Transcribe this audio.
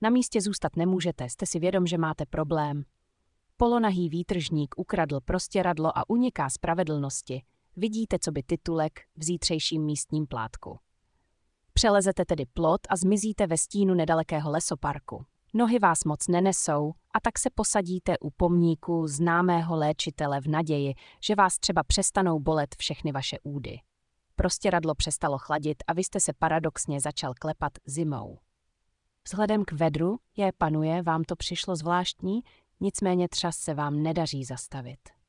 Na místě zůstat nemůžete, jste si vědom, že máte problém. Polonahý výtržník ukradl prostěradlo a uniká spravedlnosti. Vidíte, co by titulek v zítřejším místním plátku. Přelezete tedy plot a zmizíte ve stínu nedalekého lesoparku. Nohy vás moc nenesou a tak se posadíte u pomníku známého léčitele v naději, že vás třeba přestanou bolet všechny vaše údy. Prostěradlo přestalo chladit a vy jste se paradoxně začal klepat zimou. Vzhledem k vedru, panuje, vám to přišlo zvláštní, nicméně třas se vám nedaří zastavit.